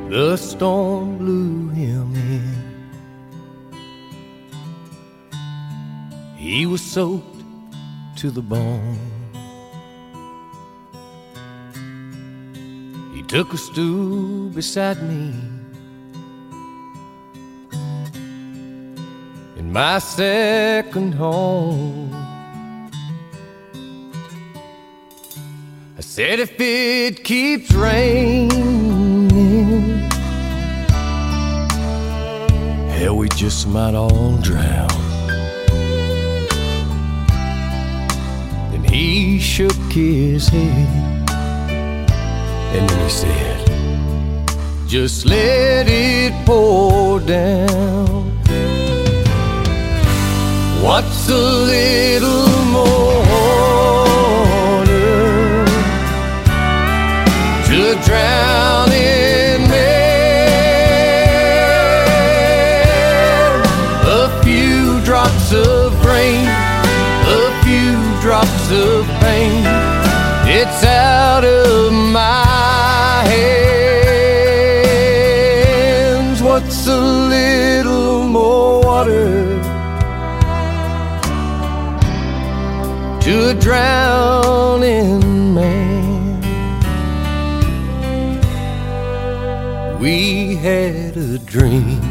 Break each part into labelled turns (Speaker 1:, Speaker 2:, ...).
Speaker 1: the storm blew him in. He was soaked to the bone. He took a stool beside me in my second home. I said, if it keeps raining, hell, we just might all drown. Then he shook his head, and then he said, just let it pour down. What's a little more water to drown in man? A few drops of rain, a few drops of pain, it's out of my hands. What's a little more water to a drowning man? We had a drink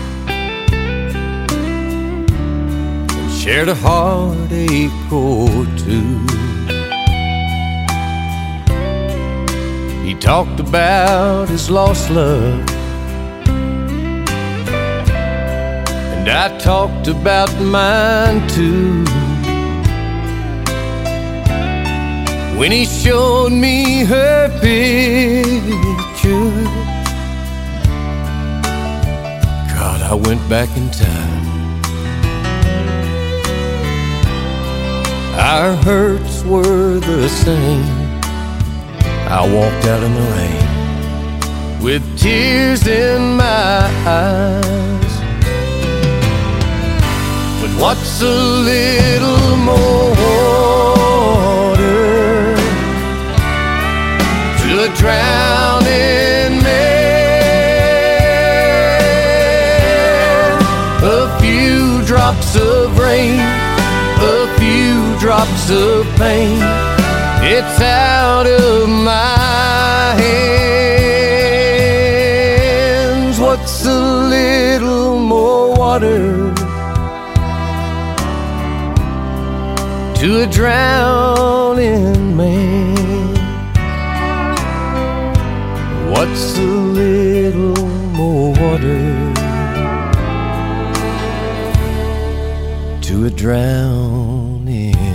Speaker 1: and shared a heartache or two. He talked about his lost love, and I talked about mine too. When he showed me her picture, God, I went back in time. Our hurts were the same. I walked out in the rain with tears in my eyes. But what's a little more water to a drowning man? A few drops of rain, a few drops of pain, it's out of my hands. What's a little more water to a drowning man? What's a little more water to a drowning man?